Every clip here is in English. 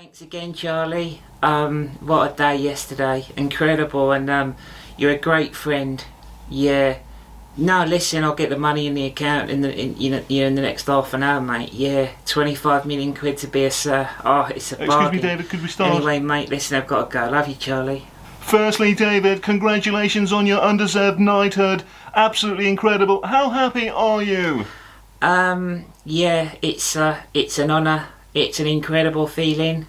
Thanks again, Charlie. What a day yesterday. Incredible. And you're a great friend. Yeah. No, listen, I'll get the money in the account in the next half an hour, mate. Yeah, 25 million quid to be a sir. Oh, it's a bargain. Excuse me, David, could we start? Anyway, mate, listen, I've got to go. Love you, Charlie. Firstly, David, congratulations on your undeserved knighthood. Absolutely incredible. How happy are you? Yeah, it's an honour. It's an incredible feeling.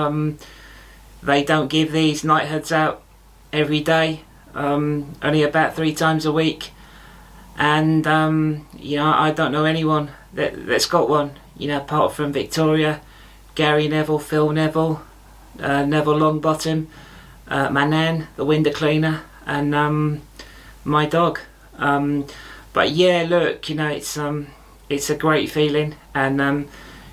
They don't give these knighthoods out every day. Only about 3 times a week. And I don't know anyone that's got one. Apart from Victoria, Gary Neville, Phil Neville, Neville Longbottom, my nan, the window cleaner, and my dog. But yeah, look, it's a great feeling, and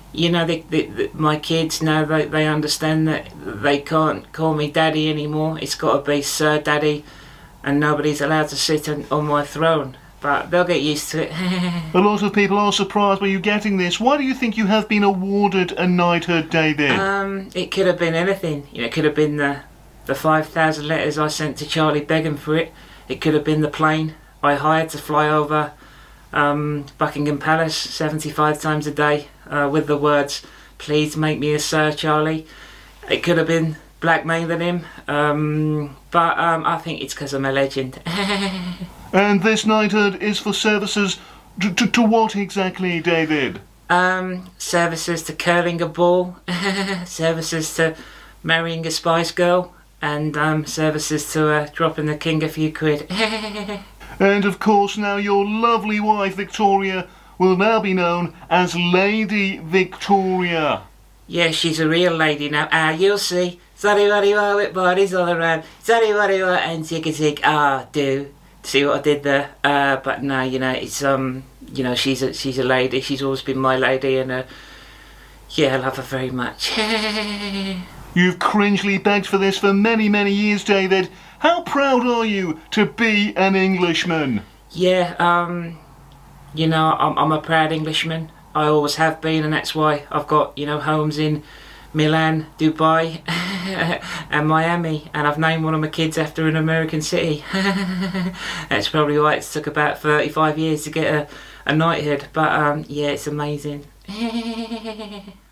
my kids now they understand that they can't call me daddy anymore. It's got to be Sir Daddy, and nobody's allowed to sit on my throne. But they'll get used to it. A lot of people are surprised by you getting this. Why do you think you have been awarded a knighthood, David? It could have been anything. It could have been the 5,000 letters I sent to Charlie begging for it. It could have been the plane I hired to fly over Buckingham Palace 75 times a day with the words, "Please make me a Sir, Charlie." It could have been blackmailing him, but I think it's because I'm a legend. And this knighthood is for services to what exactly, David? Services to curling a ball, services to marrying a Spice Girl, and services to dropping the king a few quid. And of course now your lovely wife Victoria will now be known as Lady Victoria. Yeah, she's a real lady now. You'll see. Sorry, with bodies all around. Sorry, and tick, do. See what I did there? But no, it's she's a lady. She's always been my lady, and yeah, I love her very much. You've cringely begged for this for many, many years, David. How proud are you to be an Englishman? Yeah, I'm a proud Englishman. I always have been, and that's why I've got homes in Milan, Dubai, and Miami, and I've named one of my kids after an American city. That's probably why it took about 35 years to get a knighthood, but yeah, it's amazing.